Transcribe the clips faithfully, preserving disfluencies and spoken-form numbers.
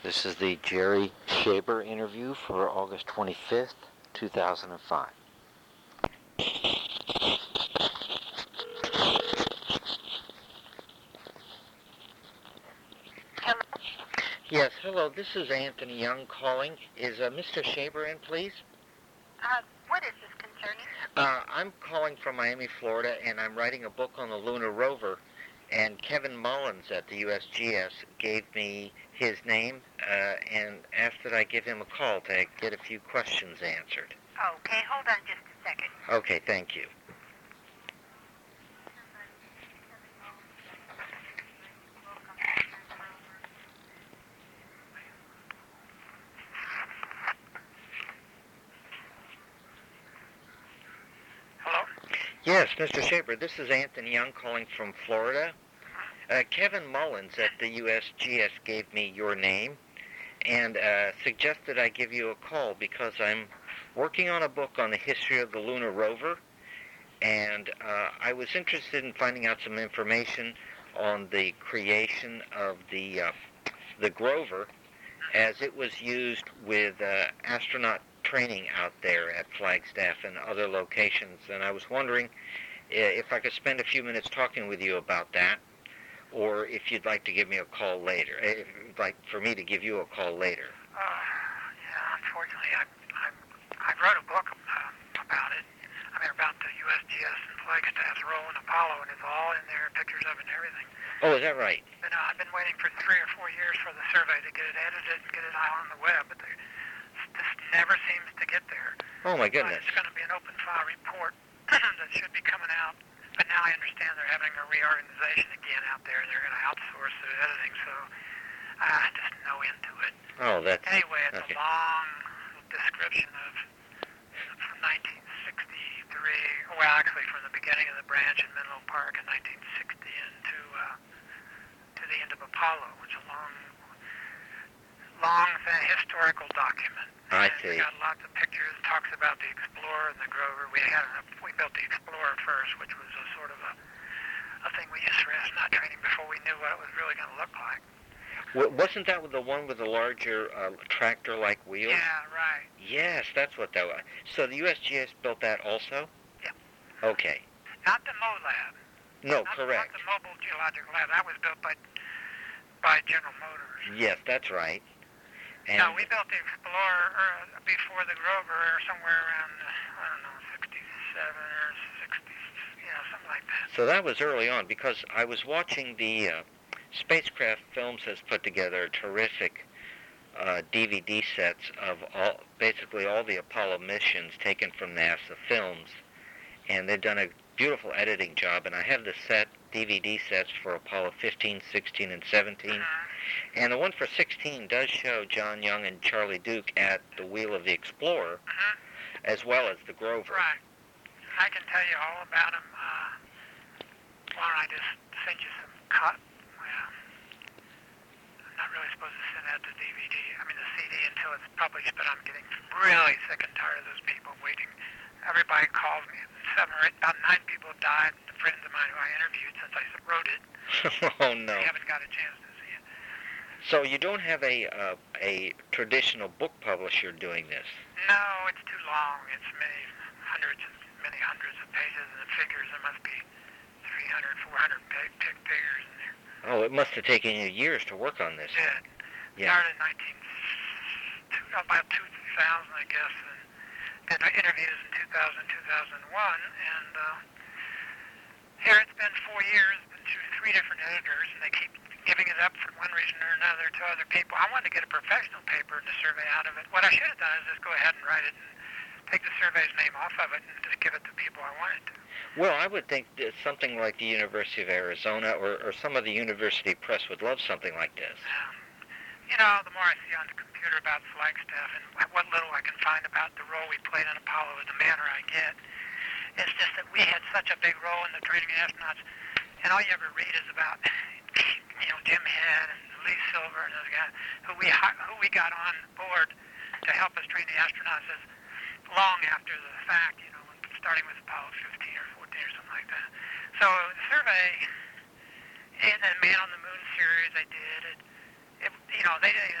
This is the Jerry Shaber interview for August twenty-fifth, two thousand five. Hello? Yes, hello, this is Anthony Young calling. Is uh, Mister Shaber in, please? Uh, what is this concerning? Uh, I'm calling from Miami, Florida, and I'm writing a book on the lunar rover. And Kevin Mullins at the U S G S gave me his name uh, and asked that I give him a call to get a few questions answered. Okay, hold on just a second. Okay, thank you. Hello? Yes, Mister Shaber, this is Anthony Young calling from Florida. Uh, Kevin Mullins at the U S G S gave me your name and uh, suggested I give you a call because I'm working on a book on the history of the lunar rover, and uh, I was interested in finding out some information on the creation of the uh, the Grover as it was used with uh, astronaut training out there at Flagstaff and other locations. And I was wondering uh, if I could spend a few minutes talking with you about that, or if you'd like to give me a call later, if you'd like for me to give you a call later. Uh, yeah, unfortunately, I, I, I wrote a book uh, about it. I mean, about the U S G S and Flagstaff's role in Apollo, and it's all in there, pictures of it and everything. Oh, is that right? And uh, I've been waiting for three or four years for the survey to get it edited and get it out on the web, but they, this never seems to get there. Oh, my Uh, goodness. it's going to be an open file report that should be coming out. But now I understand they're having a reorganization again out there. They're going to outsource the editing, so uh, just no into it. Oh, that's... Anyway, it's okay. a long description of from nineteen sixty-three, well, actually from the beginning of the branch in Menlo Park in nineteen sixty and to, uh, to the end of Apollo. It's a long, long uh, historical document. I And see. It's got lots of pictures. It talks about the Explorer and the Grover. We had a, we built the Explorer first, which was a sort of a, a thing we used for astronaut training before we knew what it was really going to look like. W- wasn't that the one with the larger uh, tractor-like wheels? Yeah, right. Yes, that's what that was. So the U S G S built that also? Yeah. Okay. Not the MoLab. No, not, correct. Not the Mobile Geological Lab. That was built by by General Motors. Yes, that's right. And No, we built the Explorer uh, before the Grover, or somewhere around, uh, I don't know, sixty-seven or sixty, you know, something like that. so that was early on, because I was watching the uh, Spacecraft Films has put together terrific uh, D V D sets of all, basically all the Apollo missions taken from NASA films, and they've done a beautiful editing job, and I have the set, D V D sets for Apollo fifteen, sixteen, and seventeen, Uh-huh. and the one for sixteen does show John Young and Charlie Duke at the wheel of the Explorer, Uh-huh. as well as the Grover. Right. I can tell you all about them. Uh, why don't I just send you some cut? Well, I'm not really supposed to send out the D V D, I mean the C D until it's published, but I'm getting really sick and tired of those people waiting. Everybody calls me. Seven or eight, about nine people have died, friends of mine who I interviewed since I wrote it. Oh, no. They haven't got a chance to see it. So you don't have a uh, a traditional book publisher doing this? No, it's too long. It's many hundreds and many hundreds of pages, and the figures, there must be three hundred, four hundred pig, pig figures in there. Oh, it must have taken you years to work on this. It did. Yeah. Started in nineteen, about two thousand, I guess, and did interviews in two thousand, two thousand one, and uh, here it's been four years, been through three different editors, and they keep giving it up for one reason or another to other people. I wanted to get a professional paper and a survey out of it. What I should have done is just go ahead and write it and take the survey's name off of it and just give it to people I wanted to. Well, I would think that something like the University of Arizona or, or some of the university press would love something like this. Um, you know, the more I see on the computer about Flagstaff and what little I can find about the role we played in Apollo and the manner I get, it's just that we had such a big role in the training of astronauts, and all you ever read is about, you know, Jim Head and Lee Silver and those guys who we who we got on board to help us train the astronauts is long after the fact, you know, starting with Apollo fifteen or fourteen or something like that. So the survey and then Man on the Moon series I did, it, it, you know, they didn't even, they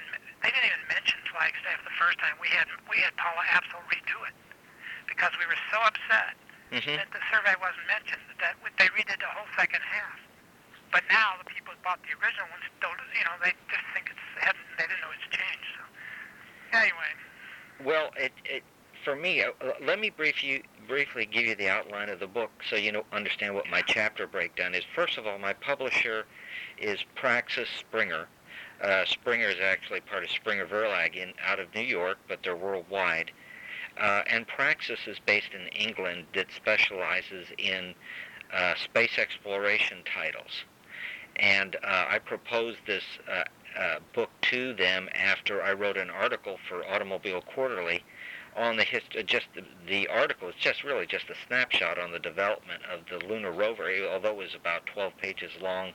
they didn't even mention Flagstaff the first time. We had we had Paula Apsel redo it because we were so upset Mm-hmm. that the survey wasn't mentioned that they redid the whole second half. But now the people who bought the original ones don't, you know, they just think it's hadn't, they didn't know it's changed. So anyway. Well, it, it for me, uh, let me brief you, briefly give you the outline of the book so you know understand what my chapter breakdown is. First of all, my publisher is Praxis Springer. Uh, Springer is actually part of Springer Verlag in out of New York, but they're worldwide. Uh, and Praxis is based in England that specializes in uh, space exploration titles. And uh, I proposed this uh, uh, book to them after I wrote an article for Automobile Quarterly on the history. Just the, the article is just really just a snapshot on the development of the lunar rover, although it was about twelve pages long.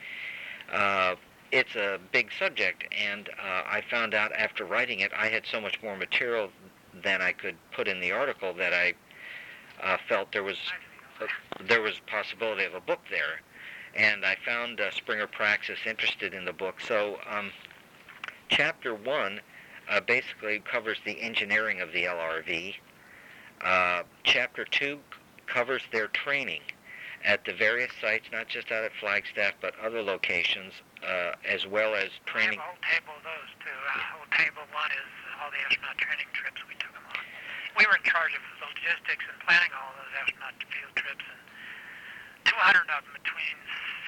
Uh, it's a big subject, and uh, I found out after writing it I had so much more material than I could put in the article that I uh, felt there was uh, there was a possibility of a book there. And I found uh, Springer Praxis interested in the book. So um, chapter one uh, basically covers the engineering of the L R V. Uh, chapter two covers their training at the various sites, not just out at Flagstaff, but other locations, uh, as well as training. I have a whole table of those, too. Uh, whole table one is all the astronaut training trips we took them on. We were in charge of the logistics and planning all those astronaut field trips, and two hundred of them between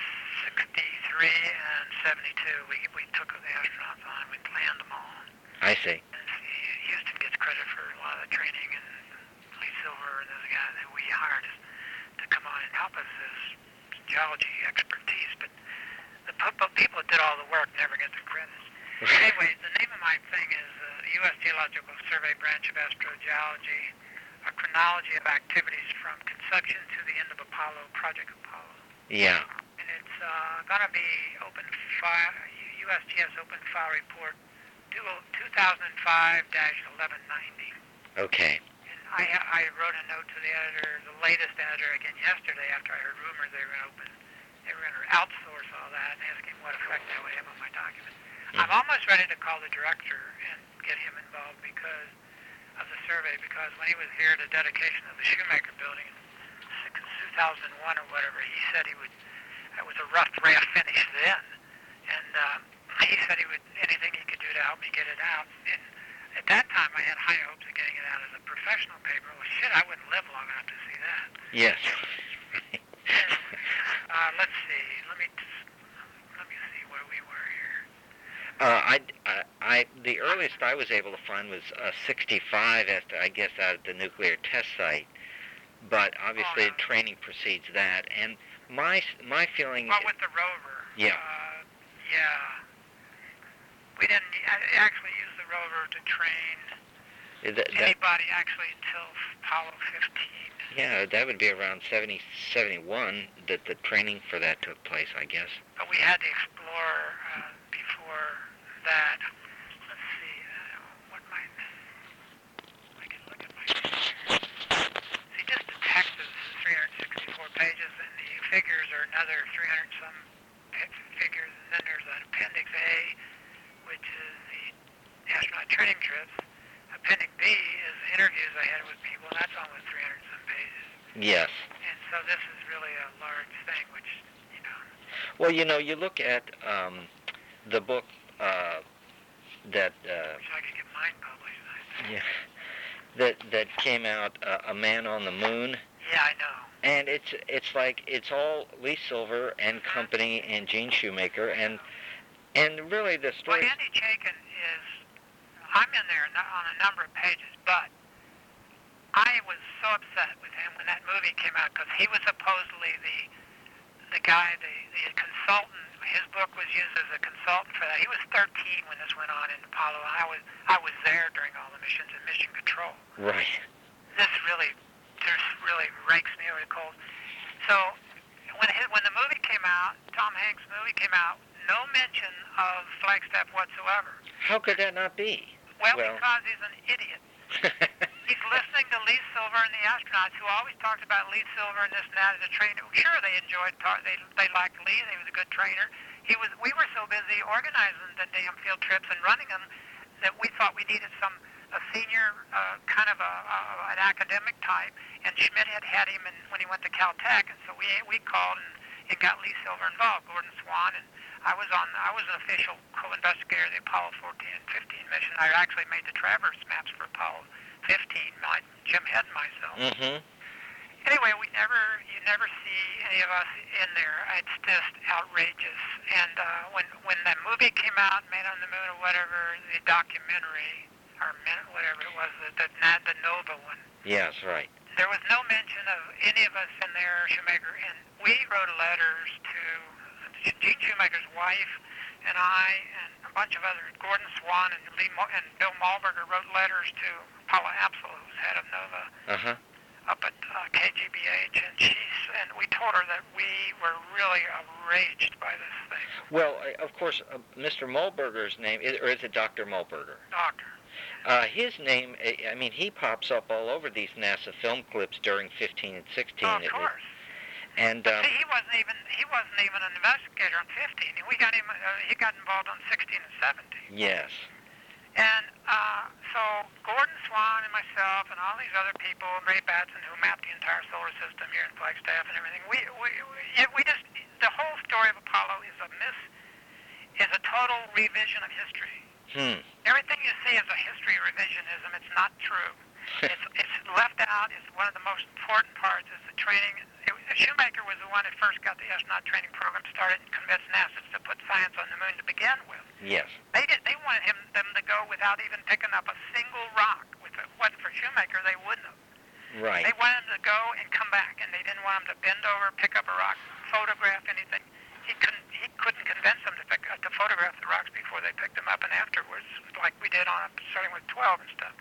sixty-three and seventy-two. We we took the astronauts on. We planned them all. I see. And Houston gets credit for a lot of the training, and Lee Silver and those guys that we hired to come on and help us as geology expertise. But the people that did all the work never get the credit. Anyway, the name of my thing is uh, U S Geological Survey Branch of Astrogeology, a chronology of activities from conception to the end of Apollo, Project Apollo. Yeah. And it's uh, going to be open file, U S G S Open File Report two thousand five dash eleven ninety. Okay. And I, I wrote a note to the editor, the latest editor, again yesterday after I heard rumors they were going to open, they were going to outsource all that and asking what effect that would have on my document. Mm-hmm. I'm almost ready to call the director and get him involved because of the survey, because when he was here at the dedication of the Shoemaker building in two thousand one or whatever, he said he would, it was a rough draft finish then, and uh, he said he would, anything he could do to help me get it out. And at that time I had high hopes of getting it out as a professional paper. Well, shit, I wouldn't live long enough to see that. Yes. and, uh, let's see, let me, let me see where we were here. Uh, I, I, I, the earliest I was able to find was uh, sixty-five, as to, I guess, out at the nuclear test site. But obviously, oh, no. training precedes that. And my my feeling. Well, with the rover. Yeah. Uh, yeah. We didn't actually use the rover to train that, that, anybody actually until Apollo fifteen. Yeah, that would be around seventy, seventy-one that the training for that took place, I guess. But we had the Explorer uh, before that. Let's see, uh, what might, I can look at my, see, just the text is three hundred sixty-four pages, and the figures are another three hundred some figures, and then there's an Appendix A, which is the astronaut training trips. Appendix B is interviews I had with people, and that's almost three hundred some pages. Yes. And so this is really a large thing, which, you know. Well, you know, you look at um, the book uh, that. Uh, Wish I could get mine published. I think. Yeah. That that came out, uh, A Man on the Moon. Yeah, I know. And it's it's like it's all Lee Silver and company and Gene Shoemaker and and really the story. Well, Andy Chaikin is. I'm in there on a number of pages, but I was so upset with him when that movie came out because he was supposedly the the guy, the, the consultant. His book was used as a consultant for that. He was thirteen when this went on in Apollo, and I was I was there during all the missions in Mission Control. Right. This really, this really rakes me over the coals. So when his, when the movie came out, Tom Hanks' movie came out, no mention of Flagstaff whatsoever. How could that not be? Well, well. because he's an idiot. He's listening to Lee Silver and the astronauts, who always talked about Lee Silver and this and that as a trainer. Sure, they enjoyed, tar- they they liked Lee. He was a good trainer. He was. We were so busy organizing the damn field trips and running them that we thought we needed some a senior uh, kind of a, uh, an academic type, and Schmidt had had him in, when he went to Caltech, and so we we called and, and got Lee Silver involved, Gordon Swan, and I was on I was an official co-investigator of the Apollo fourteen and fifteen mission. I actually made the traverse maps for Apollo fifteen, my, Jim Head and myself. Mm-hmm. Anyway, we never, you never see any of us in there. It's just outrageous. And uh, when when that movie came out, Man on the Moon or whatever, the documentary, or whatever it was, the, the, the Nova one. Yes, right. There was no mention of any of us in there, Shoemaker, and we wrote letters to Gene Shoemaker's wife and I and a bunch of others. Gordon Swan and Lee Mo- and Bill Malberger wrote letters to Paula Apsel, who's head of Nova. Uh-huh. Up at uh, K G B H, and she's and we told her that we were really outraged by this thing. Well, uh, of course, uh, Mister Malberger's name, is, or is it Doctor Malberger? Doctor. Uh, his name, I mean, he pops up all over these NASA film clips during fifteen and sixteen. Oh, of course. And um, see, he wasn't even he wasn't even an investigator on fifteen. We got him. Uh, he got involved on sixteen and seventeen. Yes. And uh, so Gordon Swan and myself and all these other people, Ray Batson, who mapped the entire solar system here in Flagstaff and everything, we we we, we just the whole story of Apollo is a miss, is a total revision of history. Hmm. Everything you see is a history revisionism. It's not true. it's it's left out. It's one of the most important parts. Is the training. It, Shoemaker was the one that first got the astronaut training program started and convinced NASA to put science on the moon to begin with. Yes. They did. They wanted him them to go without even picking up a single rock. If it wasn't for Shoemaker, they wouldn't have. Right. They wanted him to go and come back, and they didn't want him to bend over, pick up a rock, photograph anything. He couldn't. He couldn't convince them to pick uh, to photograph the rocks before they picked them up and afterwards, like we did on starting with twelve and stuff.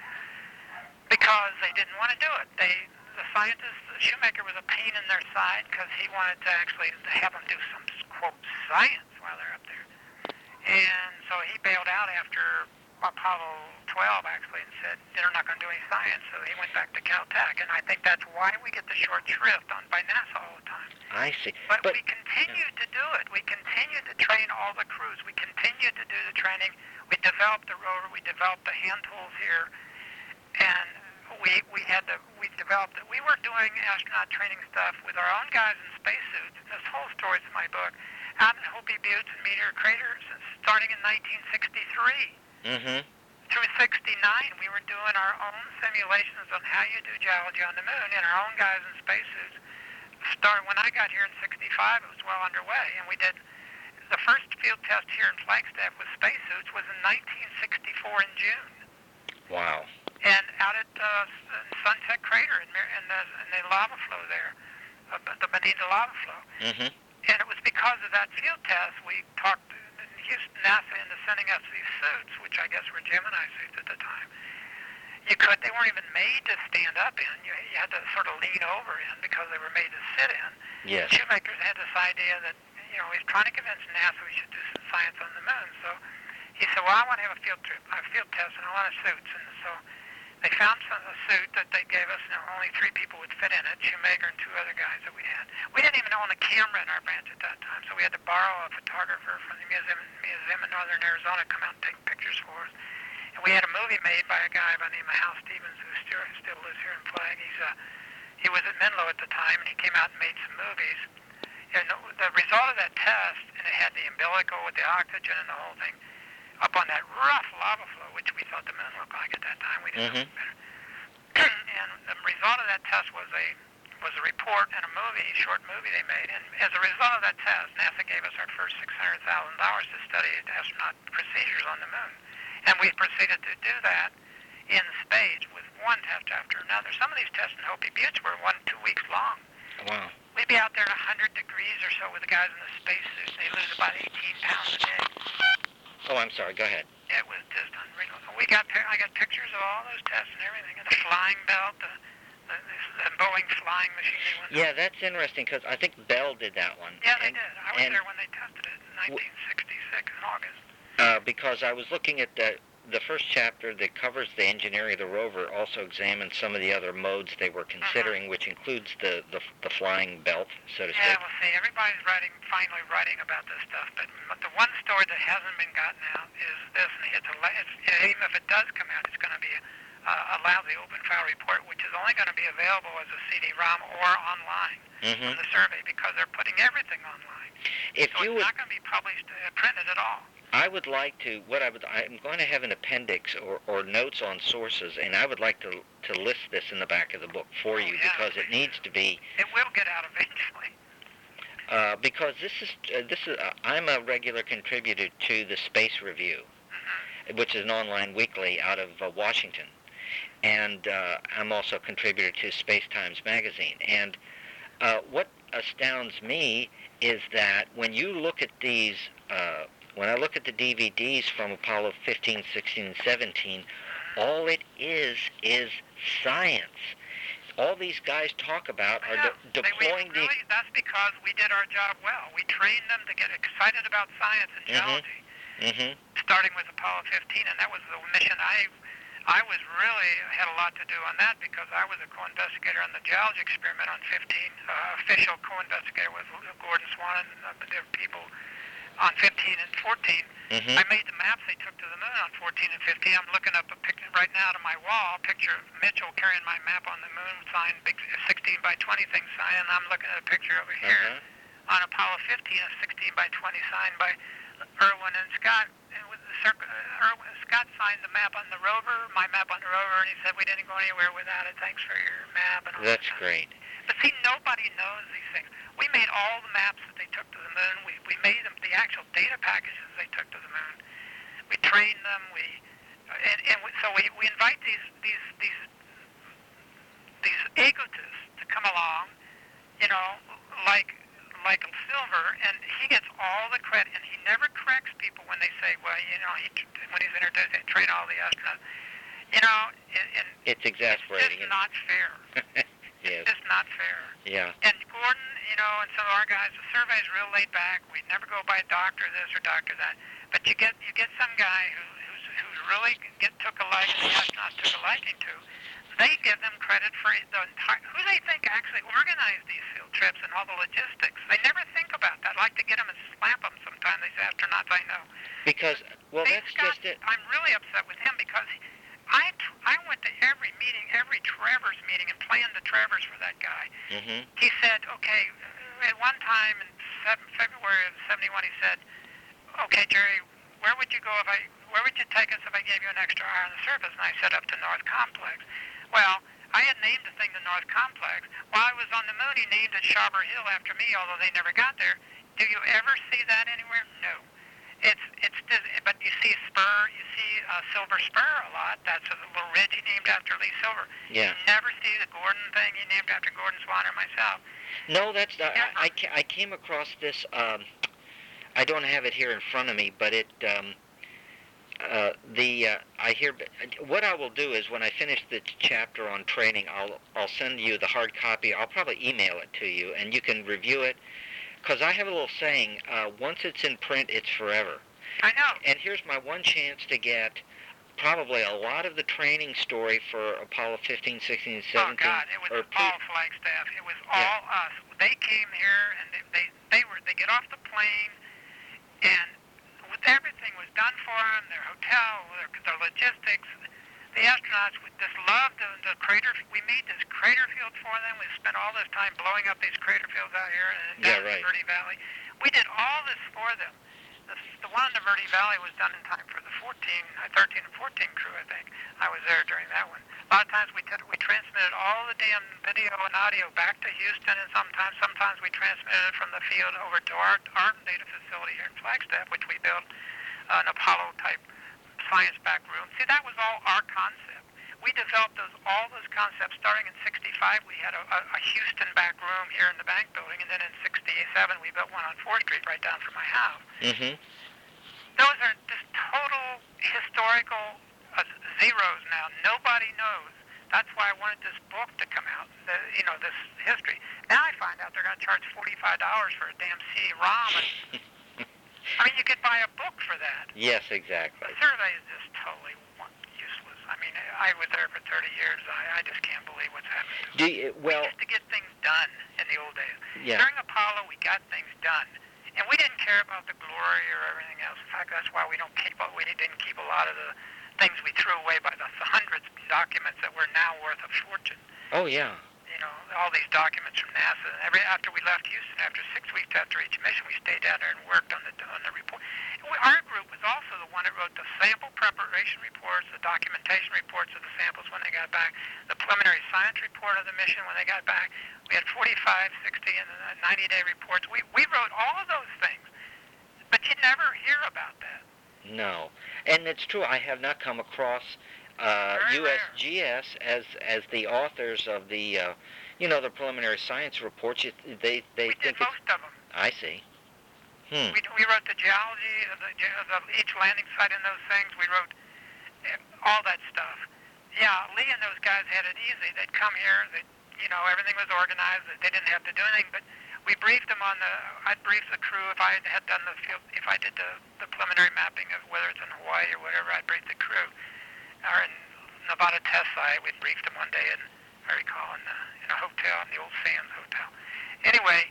Because they didn't want to do it. They, the scientists, Shoemaker was a pain in their side because he wanted to actually have them do some quote science while they're up there. And so he bailed out after Apollo twelve, actually, and said, they're not going to do any science, so he went back to Caltech. And I think that's why we get the short shrift on by NASA all the time. I see. But, but we continue to do it. We continue to train all the crews. We continue to do the training. We developed the rover. We developed the hand tools here. And we we had the, we developed it. We were doing astronaut training stuff with our own guys in spacesuits. This whole story's in my book. Out in Hopi Buttes and Meteor Craters, starting in nineteen sixty-three. Mm-hmm. Through sixty-nine, we were doing our own simulations on how you do geology on the moon, and our own guys in spacesuits. Start when I got here in sixty-five, it was well underway, and we did the first field test here in Flagstaff with spacesuits was in nineteen sixty-four in June. Wow. And out at uh, Sunset Crater in, in, the, in the lava flow there, uh, the Bonita lava flow. Mm-hmm. And it was because of that field test we talked Houston NASA into sending us these suits, which I guess were Gemini suits at the time. You could, they weren't even made to stand up in. You, you had to sort of lean over in because they were made to sit in. Yes. Shoemaker had this idea that, you know, he's trying to convince NASA we should do some science on the moon. So he said, well, I want to have a field trip, a field test, and I want a suits. And so they found some, a suit that they gave us, and only three people would fit in it, Shoemaker and two other guys that we had. We didn't even own a camera in our branch at that time, so we had to borrow a photographer from the museum, museum in northern Arizona to come out and take pictures for us. And we had a movie made by a guy by the name of Hal Stevens, who still, still lives here in Flag. He's, uh, he was at Menlo at the time, and he came out and made some movies. And the, the result of that test, and it had the umbilical with the oxygen and the whole thing, up on that rough lava flow, which we thought the moon looked like at that time. We didn't mm-hmm. know better. And the result of that test was a was a report and a movie, short movie they made. And as a result of that test, NASA gave us our first six hundred thousand dollars to study astronaut procedures on the moon. And we proceeded to do that in space with one test after another. Some of these tests in Hopi Buttes were one, two weeks long. Wow. We'd be out there at one hundred degrees or so with the guys in the spacesuits. They lose about eighteen pounds a day. Oh, I'm sorry. Go ahead. It was just unreal. We got, I got pictures of all those tests and everything, and the flying belt, the, the, the Boeing flying machine. They went Yeah, that's interesting because I think Bell did that one. Yeah, they and, did. I was and, there when they tested it in nineteen sixty-six in August. Uh, because I was looking at the the first chapter that covers the engineering of the rover also examines some of the other modes they were considering, mm-hmm. which includes the, the the flying belt, so to yeah, speak. Yeah, well, see, everybody's writing, finally writing about this stuff, but the one story that hasn't been gotten out is this, and it's, a, it's even if it does come out, it's going to be uh, a lousy open file report, which is only going to be available as a C D ROM or online mm-hmm. from the survey, because they're putting everything online. If so you it's would, not going to be published, uh, printed at all. I would like to, what I would, I'm going to have an appendix or, or notes on sources, and I would like to to list this in the back of the book for oh, you, yeah, because it needs to be. It will get out eventually. Uh, because this is, uh, this is, uh, I'm a regular contributor to the Space Review, mm-hmm. which is an online weekly out of uh, Washington, and uh, I'm also a contributor to Space Times magazine. And uh, what astounds me is that when you look at these. Uh, When I look at the D V Ds from Apollo fifteen, sixteen, and seventeen, all it is is science. All these guys talk about are de- deploying we really, the... That's because we did our job well. We trained them to get excited about science and geology, mm-hmm. Mm-hmm. starting with Apollo fifteen, and that was the mission I... I was really had a lot to do on that because I was a co-investigator on the geology experiment on fifteen. Uh, official co-investigator was Gordon Swan and uh, there were people... on fifteen and fourteen, mm-hmm. I made the maps they took to the moon on fourteen and fifteen. I'm looking up a picture right now to my wall, a picture of Mitchell carrying my map on the moon sign, big sixteen by twenty thing sign, and I'm looking at a picture over here uh-huh. on Apollo fifteen, a sixteen by twenty sign by Irwin and Scott. And with the circle, uh, Irwin, Scott signed the map on the rover, my map on the rover, and he said, we didn't go anywhere without it. Thanks for your map. And all That's that. great. But see, nobody knows these things. We made all the maps that they took to the moon. We we made them the actual data packages they took to the moon. We trained them. We and, and we, so we, we invite these these these these egotists to come along, you know, like like Silver, and he gets all the credit, and he never corrects people when they say, well, you know, he when he's introduced, they train all the astronauts. You know, and, and it's exasperating. It's just not fair. Yes. It's just not fair. Yeah. And Gordon, you know, and some of our guys, the survey's real laid back. We never go by doctor this or doctor that. But you get you get some guy who who's, who's really get took a liking, the astronaut took a liking to. They give them credit for the entire. Who they think actually organized these field trips and all the logistics? They never think about that. I like to get them and slap them sometimes. These astronauts I know. Because well, They've that's got, just it. I'm really upset with him because. I, I went to every meeting, every Travers meeting, and planned the Travers for that guy. Mm-hmm. He said, okay, at one time in February of seventy-one, he said, okay, Jerry, where would you go if I, where would you take us if I gave you an extra hour on the surface? And I said, up to North Complex. Well, I had named the thing the North Complex. While I was on the moon, he named it Shabber Hill after me, although they never got there. Do you ever see that anywhere? No. It's it's but you see Spur, you see uh, Silver Spur a lot. That's a little ridge he named after Lee Silver. Yeah. You never see the Gordon thing he named after Gordon Swan or myself. No, that's not. Yeah. I, I, I came across this. Um, I don't have it here in front of me, but it. Um, uh, the uh, I hear. What I will do is when I finish the chapter on training, I'll I'll send you the hard copy. I'll probably email it to you, and you can review it. Because I have a little saying, uh, once it's in print, it's forever. I know. And here's my one chance to get probably a lot of the training story for Apollo fifteen, sixteen, and seventeen. Oh, God, it was or all Flagstaff. It was all yeah. us. They came here, and they, they, they, were, they get off the plane, and with everything was done for them, their hotel, their, their logistics. The astronauts would just love the, the crater. We made this crater field for them. We spent all this time blowing up these crater fields out here and down yeah, right. in the Verde Valley. We did all this for them. The, the one in the Verde Valley was done in time for the fourteen, thirteen and fourteen crew, I think. I was there during that one. A lot of times we did, we transmitted all the damn video and audio back to Houston, and sometimes sometimes we transmitted it from the field over to our, our data facility here in Flagstaff, which we built uh, an Apollo-type science back room. See, that was all our concept. We developed those all those concepts starting in sixty-five. We had a, a, a Houston back room here in the bank building, and then in sixty-seven we built one on fourth Street right down from my house. Mm-hmm. Those are just total historical uh, zeros now. Nobody knows. That's why I wanted this book to come out, the, you know, this history. Now I find out they're going to charge forty-five dollars for a damn C D ROM. And I mean, you could buy a book for that. Yes, exactly. The survey is just totally useless. I mean, I was there for thirty years. I, I just can't believe what's happening. Do you, well, we used to get things done in the old days. Yeah. During Apollo, we got things done. And we didn't care about the glory or everything else. In fact, that's why we don't keep, we didn't keep a lot of the things we threw away by the hundreds of documents that were now worth a fortune. Oh, yeah. You know, all these documents from NASA. And every, after we left Houston, after six weeks after each mission, we stayed down there and worked on the on the report. And we, our group was also the one that wrote the sample preparation reports, the documentation reports of the samples when they got back, the preliminary science report of the mission when they got back. We had forty-five, sixty, and ninety-day reports. We we wrote all of those things, but you never hear about that. No, and it's true. I have not come across uh, U S G S as as the authors of the, uh, you know, the preliminary science reports. You, they they we think did most it's, of them. I see. Hmm. We we wrote the geology of, the, of each landing site in those things. We wrote all that stuff. Yeah, Lee and those guys had it easy. They'd come here. They, you know, everything was organized. They didn't have to do anything. But we briefed them on the. I'd brief the crew if I had done the field. If I did the, the preliminary mapping of whether it's in Hawaii or whatever, I'd brief the crew. Or in Nevada test site, we'd briefed them one day, and I recall in, the, in a hotel, in the old Sands Hotel. Anyway,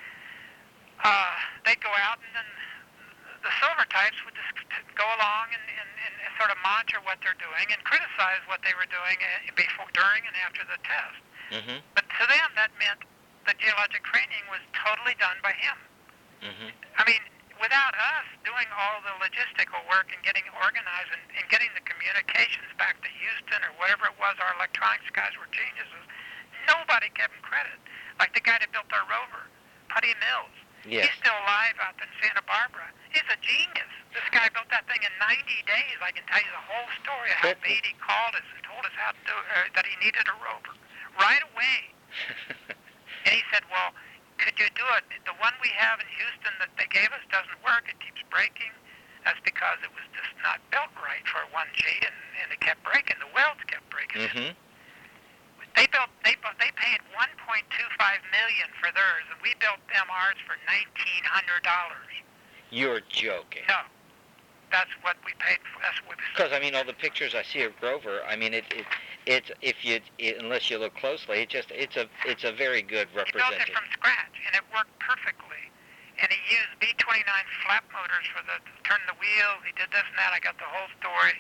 uh, they'd go out, and then the silver types would just go along and, and, and sort of monitor what they're doing and criticize what they were doing before, during, and after the test. Mm-hmm. But to them, that meant the geologic training was totally done by him. Mm-hmm. I mean, without us doing all the logistical work and getting organized and, and getting the communications back to Houston or whatever it was, our electronics guys were geniuses. Nobody gave him credit. Like the guy that built our rover, Putty Mills. Yes. He's still alive out in Santa Barbara. He's a genius. This guy built that thing in ninety days. I can tell you the whole story of how But, Beatty called us and told us how to do, uh, that he needed a rover right away. And he said, well, could you do it? The one we have in Houston that they gave us doesn't work. It keeps breaking. That's because it was just not built right for one G, and, and it kept breaking. The welds kept breaking. Mm-hmm. They built. They built, They paid one point two five million for theirs, and we built them ours for nineteen hundred dollars. You're joking. No, that's what we paid for. That's what. Because I mean, all the pictures I see of Grover, I mean, it, it it's if you it, unless you look closely, it just it's a it's a very good He built it representation. from scratch, and it worked perfectly. And he used B twenty-nine flap motors for the turn the wheels. He did this and that. I got the whole story.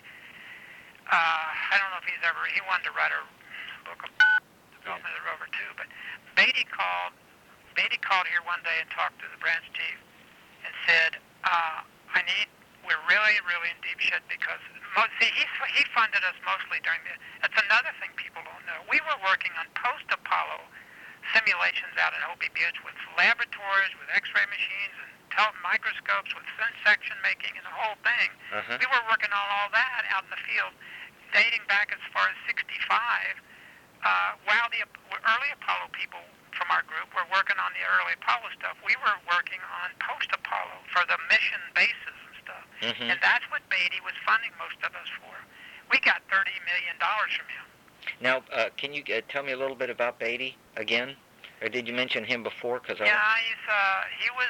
Uh, I don't know if he's ever. He wanted to write a book of development of the rover too. But Beatty called. Beatty called here one day and talked to the branch chief and said, uh, "I need. We're really, really in deep shit because most, see, he he funded us mostly during the. That's another thing people don't know. We were working on post-Apollo simulations out in Opie Butte with laboratories, with X-ray machines and tel- microscopes, with thin section making and the whole thing. Uh-huh. We were working on all that out in the field, dating back as far as sixty-five. Uh, while the early Apollo people from our group were working on the early Apollo stuff, we were working on post-Apollo for the mission bases and stuff. Mm-hmm. And that's what Beatty was funding most of us for. We got thirty million dollars from him. Now, uh, can you uh, tell me a little bit about Beatty again? Or did you mention him before? Cause Yeah, I... he's, uh, he was,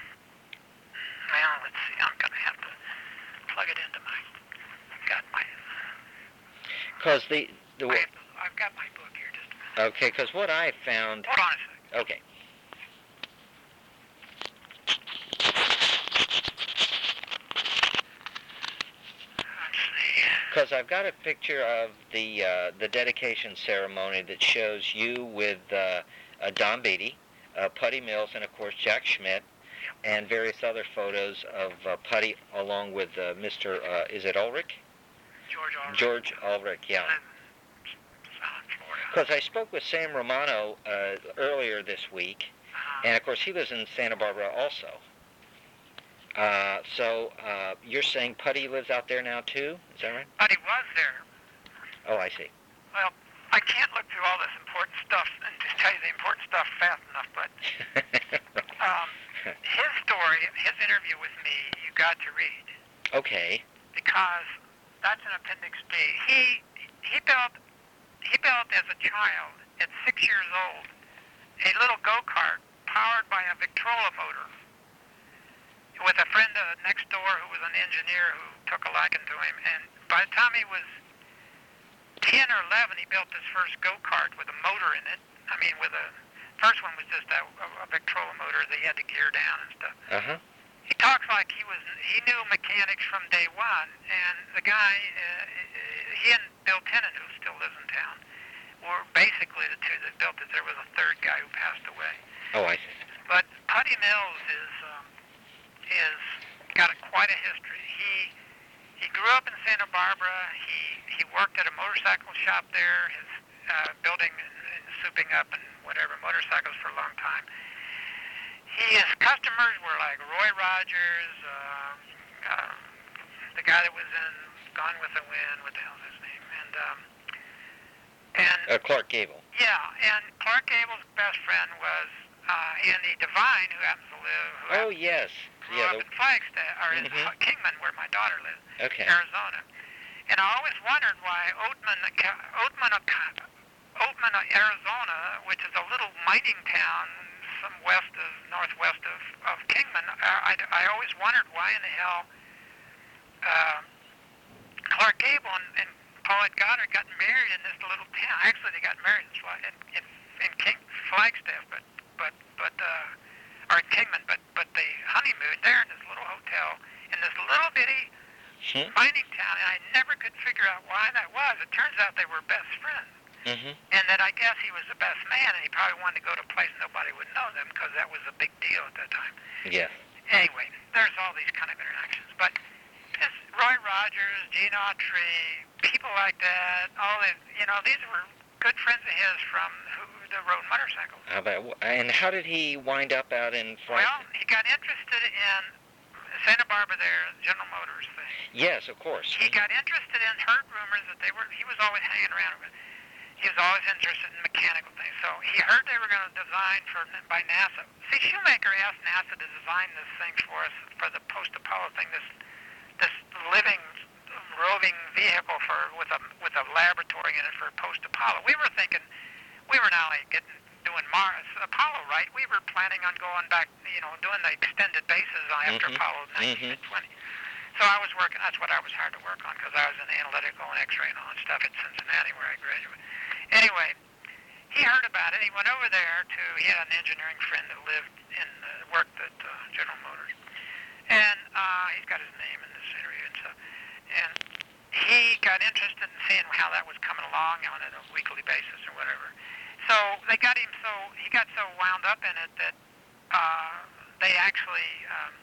well, let's see, I'm going to have to plug it into my, got my, Because the... the I have to, I've got my book here just a minute. okay, because what I found... Hold on a second. Okay. Let's see. Because I've got a picture of the uh, the dedication ceremony that shows you with uh, uh, Don Beatty, uh, Putty Mills, and of course Jack Schmidt, and various other photos of uh, Putty along with uh, Mister Uh, is it Ulrich? George Ulrich. George Ulrich, yeah. South Florida. Because I spoke with Sam Romano uh, earlier this week, Uh, and of course he lives in Santa Barbara also. Uh, so uh, you're saying Putty lives out there now too? Is that right? but he was there. Oh, I see. Well, I can't look through all this important stuff and just tell you the important stuff fast enough, but um, his story, his interview with me, you got to read. Okay. Because that's an Appendix B. He he built he built as a child at six years old a little go-kart powered by a Victrola motor. with a friend uh, next door who was an engineer who took a liking to him. And by the time he was ten or eleven, he built his first go-kart with a motor in it. I mean, with a first one was just a, a Victrola motor that he had to gear down and stuff. Uh-huh. He talks like he was he knew mechanics from day one. And the guy, uh, he and Bill Tennant, who still lives in town, were basically the two that built it. There was a third guy who passed away. Oh, I see. But Putty Mills is um, is got a, quite a history. He he grew up in Santa Barbara. He he worked at a motorcycle shop there, his uh, building and, and souping up and whatever motorcycles for a long time. He, his customers were like Roy Rogers, um, uh, the guy that was in Gone with the Wind. What the hell's his name? And um, and Uh, Clark Gable. yeah, and Clark Gable's best friend was uh, Andy Devine, who happens to live. Who Oh, happens, yes. grew Yeah. up The, in Flagstaff or in Mhm. Kingman, where my daughter lives, okay. Arizona. And I always wondered why Oatman, Oatman, Oatman, Arizona, which is a little mining town some west of northwest of, of Kingman, uh, I, I always wondered why in the hell uh, Clark Gable and, and Paulette Goddard got married in this little town. Actually, they got married in in, in, in King, Flagstaff, but but but uh, or in Kingman, but but they honeymooned there in this little hotel in this little bitty Hmm. mining town, and I never could figure out why that was. It turns out they were best friends, Mm-hmm. and that I guess he was the best man, and he probably wanted to go to a place nobody would know them because that was a big deal at that time. Yes. Anyway, there's all these kind of interactions, but this Roy Rogers, Gene Autry, people like that, all the, you know, these were good friends of his from who that rode motorcycles. How about, and how did he wind up out in Florida? Well, he got interested in Santa Barbara there, General Motors thing. Yes, of course. He got interested in, heard rumors that they were, he was always hanging around with, he was always interested in mechanical things. So he heard they were going to design for by NASA. See, Shoemaker asked NASA to design this thing for us for the post-Apollo thing, this this living roving vehicle for with a with a laboratory in it for post-Apollo. We were thinking, we were not like getting doing Mars Apollo right. We were planning on going back, you know, doing the extended bases after Mhm. Apollo nineteen and twenty. So I was working. That's what I was hired to work on because I was in analytical and X-ray and all that stuff at Cincinnati where I graduated. Anyway, he heard about it. He went over there to. He had an engineering friend that lived in uh, worked at uh, General Motors, and uh, he's got his name in this area and stuff. And he got interested in seeing how that was coming along on a weekly basis or whatever. So they got him so he got so wound up in it that uh, they actually um,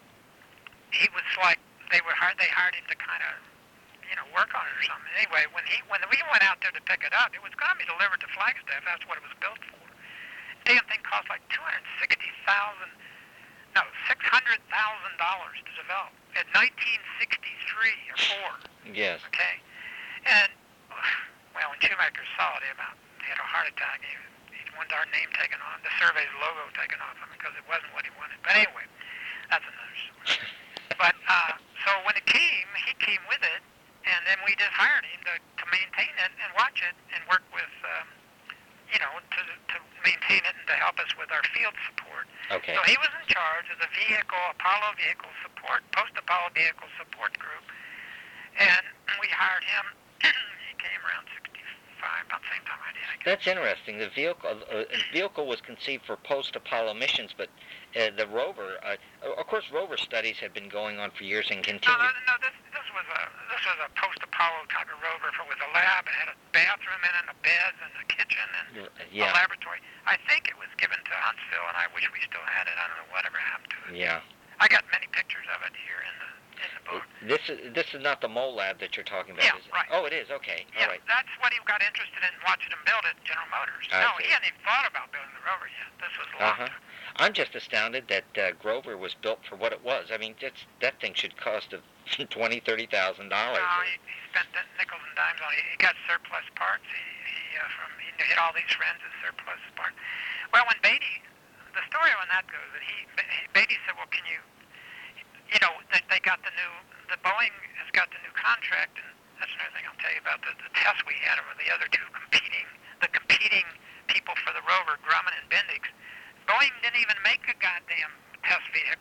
he was like they were hired, they hired him to kind of you know work on it or something. Anyway, when he when we went out there to pick it up, it was going to be delivered to Flagstaff. That's what it was built for. The damn thing cost like two hundred sixty thousand no six hundred thousand dollars to develop in nineteen sixty-three or four. Yes. Okay, and well, when Shoemaker saw it, he about he had a heart attack. He, he wanted our name taken off, the survey's logo taken off him because it wasn't what he wanted. But anyway, that's another story. But uh, so when it came, he came with it, and then we just hired him to, to maintain it and watch it and work with, um, you know, to to maintain it and to help us with our field support. Okay. So he was in charge of the vehicle, Apollo vehicle support, post-Apollo vehicle support group, and we hired him. He came around sixty-five, about the same time I did, I guess. That's interesting. The vehicle, uh, vehicle was conceived for post-Apollo missions, but uh, the rover, uh, of course, rover studies have been going on for years and No, continue. no, no. This this was a this was a post-Apollo type of rover for, with a lab. It had a bathroom in it, and a bed, and a kitchen, and Yeah. a laboratory. I think it was given to Huntsville, and I wish we still had it. I don't know whatever happened to it. Yeah. I got many pictures of it here in the in the book. This is this is not the mole lab that you're talking about, Yeah, is it? right. Oh, it is. Okay. Yeah, All right. that's what he got interested in, watching him build it, General Motors. I no, see. he hadn't even thought about building the rover yet. This was long Uh-huh. time. I'm just astounded that uh, Grover was built for what it was. I mean, that's, that thing should cost a twenty, thirty thousand dollars. No, he, he spent the nickels and dimes on it. He got surplus parts. He, he uh, from he hit all these friends as surplus parts. Well, when Beatty, the story on that goes that he Beatty said, "Well, can you, you know, they, they got the new, the Boeing has got the new contract, and that's another thing I'll tell you about the, the tests we had over the other two competing, the competing people for the rover, Grumman and Bendix. Boeing didn't even make a goddamn test vehicle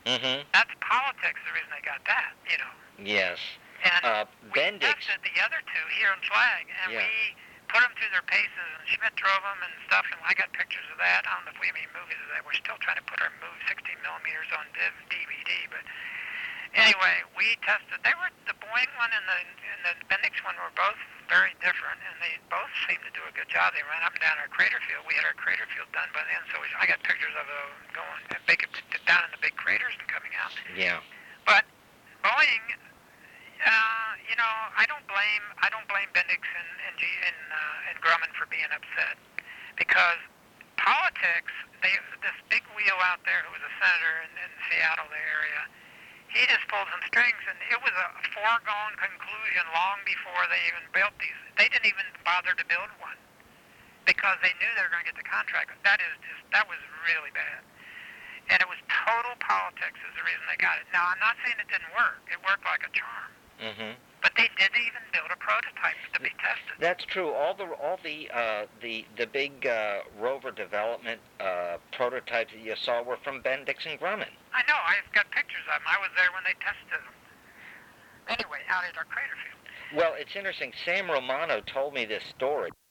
Mm-hmm. That's politics, the reason they got that, you know. Yes. And Uh, we Bendix. tested the other two here in Flag, and Yeah. we put them through their paces, and Schmidt drove them and stuff, and I got pictures of that. I don't know if we have any movies of that. We're still trying to put our move sixteen millimeters on D V D, but anyway, we tested. They were the Boeing one and the and the Bendix one were both very different, and they both seemed to do a good job. They ran up and down our crater field. We had our crater field done by then, so we, I got pictures of them going big, down in the big craters and coming out. Yeah. But Boeing, uh, you know, I don't blame I don't blame Bendix and and, G, and, uh, and Grumman for being upset, because politics. They this big wheel out there who was a senator in, in Seattle, the area. He just pulled some strings, and it was a foregone conclusion long before they even built these. They didn't even bother to build one because they knew they were going to get the contract. That is just that was really bad, and it was total politics is the reason they got it. Now I'm not saying it didn't work; it worked like a charm. Mm-hmm. But they didn't even build a prototype to be tested. That's true. All the all the uh, the the big uh, rover development uh, prototypes that you saw were from Bendix and Grumman. I know. I've got pictures of them. I was there when they tested them. Anyway, out at our crater field. Well, it's interesting. Sam Romano told me this story.